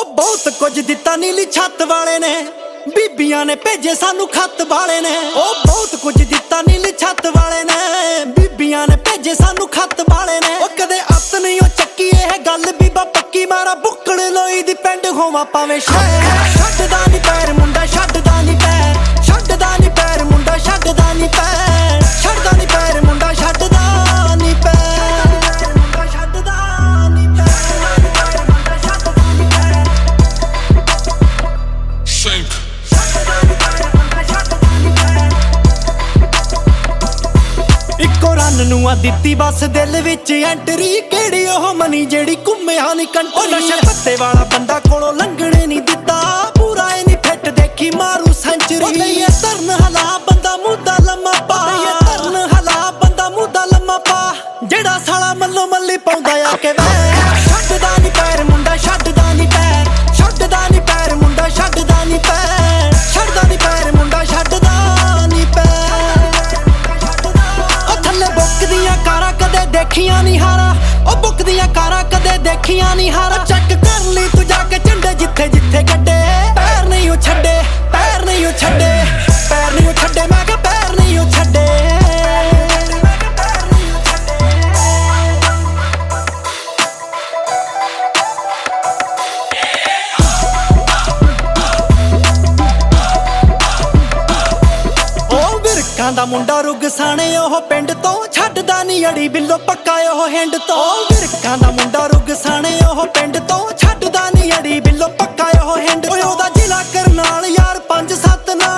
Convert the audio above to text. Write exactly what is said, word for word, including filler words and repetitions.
ਉਹ ਬਹੁਤ ਕੁਝ ਦਿੱਤਾ ਨੀਲੀ ਛੱਤ ਵਾਲੇ ਨੇ, ਬੀਬੀਆਂ ਨੇ ਭੇਜੇ ਸਾਨੂੰ ਖੱਤ ਵਾਲੇ ਨੇ। ਉਹ ਬਹੁਤ ਕੁਝ ਦਿੱਤਾ ਨੀਲੀ ਛੱਤ ਵਾਲੇ ਨੇ, ਬੀਬੀਆਂ ਨੇ ਭੇਜੇ ਸਾਨੂੰ ਖੱਤ ਵਾਲੇ ਨੇ। ਉਹ ਕਦੇ ਅੱਤ ਨਹੀਂ ਉਹ ਚੱਕੀ ਇਹ ਗੱਲ ਬੀਬਾ ਪੱਕੀ, ਮਾਰਾ ਬੁੱਕੜ ਲੋਈ ਦੀ ਪਿੰਡ ਹੋਵਾਂ ਭਾਵੇਂ ਸ਼ਹਿਰ। ਛੱਡਦਾ ਨੀ ਪੈਰ ਮੁੰਡਾ ਛੱਡਦਾ ਨੀ ਪੈਰ, ਛੱਡਦਾ ਨੀ ਪੈਰ ਮੁੰਡਾ ਛੱਡਦਾ ਨੀ ਪੈਰ, ਛੱਡਦਾ ਨੀ ਪੈਰ ਮੁੰਡਾ ਛੱਡਦਾ ਨੀ ਪੈਰ, ਛੱਡਦਾ ਨੀ ਇੱਕੋ ਰੰਨ ਨੂੰ ਆ ਦਿੱਤੀ ਬਸ ਦਿਲ ਵਿੱਚ ਐਂਟਰੀ, ਕਿਹੜੀ ਉਹ ਮਨੀ ਜਿਹੜੀ ਘੁੰਮਿਆ ਨੀ ਕੰਟਰੀ। ਉਹ ਨਸ਼ੇ ਪੱਤੇ ਵਾਲਾ ਬੰਦਾ ਕੋਲੋਂ ਲੰਘਣੇ ਨੀ ਦਿੱਤਾ, ਪੂਰਾ ਏ ਨੀ ਫਿੱਟ ਦੇਖੀ ਮਾਰੂ ਸੈਂਚਰੀ। ਉਹ ਨਹੀਂ ਧਰਨ ਹਲਾ ਬੰਦਾ ਮੁੱਦਾ ਲੰਮਾ ਪਾ, ਧਰਨ ਹਲਾ ਬੰਦਾ ਮੁੱਦਾ ਲੰਮਾ ਪਾ, ਜਿਹੜਾ ਸਾਲਾ ਮੱਲੋ ਮੱਲੀ ਪਾਉਂਦਾ ਆ ਕੇ ਵੈ। ਛੱਡਦਾ ਨੀ ਪੈਰ ਮੁੰਡਾ ਛੱਡਦਾ ਨੀ ਪੈਰ, ਛੱਡਦਾ ਨੀ ਪੈਰ ਮੁੰਡਾ ਛੱਡਦਾ ਨੀ ਪੈਰ, ਛੱਡਦਾ ਨੀ ਪੈਰ ਮੁੰਡਾ ਛੱਡਦਾ ਨੀ ਪੈਰ। ਉਹ ਥੱਲੇ ਬੁੱਕ ਦੀਆਂ ਕਾਰਾਂ ਕਦੇ ਦੇਖੀਆਂ ਨੀ ਹਾਰਾ, ਉਹ ਬੁੱਕ ਦੀਆਂ ਕਾਰਾਂ ਕਦੇ ਦੇਖੀਆਂ ਨੀ ਹਾਰਾ। ਚੈੱਕ ਕਰ ਲਈ ਤੂੰ ਜਾ ਕੇ ਝੰਡੇ ਜਿੱਥੇ ਜਿੱਥੇ ਗੱਡੇ, ਪੈਰ ਨਹੀਂ ਉਹ ਛੱਡੇ, ਪੈਰ ਨਹੀਂ ਉਹ ਛੱਡੇ, ਪੈਰ ਨਹੀਂ ਉਹ ਛੱਡੇ, ਮੈਂ ਕਿਹਾ ਪੈਰ ਨਹੀਂ ਉਹ ਛੱਡੇ। ਦਾ ਮੁੰਡਾ ਰੁਗਸਾਣੇ ਉਹ ਪਿੰਡ ਤੋਂ, ਛੱਡਦਾ ਨੀ ਅੜੀ ਬਿੱਲੋ ਪੱਕਾ ਉਹ ਹਿੰਡ ਤੋਂ। ਵਿਰਕਾਂ ਦਾ ਮੁੰਡਾ ਰੁਗਸਾਣੇ ਉਹ ਪਿੰਡ ਤੋਂ, ਛੱਡਦਾ ਨੀ ਅੜੀ ਬਿੱਲੋ ਪੱਕਾ ਉਹ ਹਿੰਡ ਤੋਂ। ਉਹਦਾ ਜ਼ਿਲ੍ਹਾ ਕਰਨਾਲ ਯਾਰ ਪੰਜ ਸੱਤ ਨਾਲ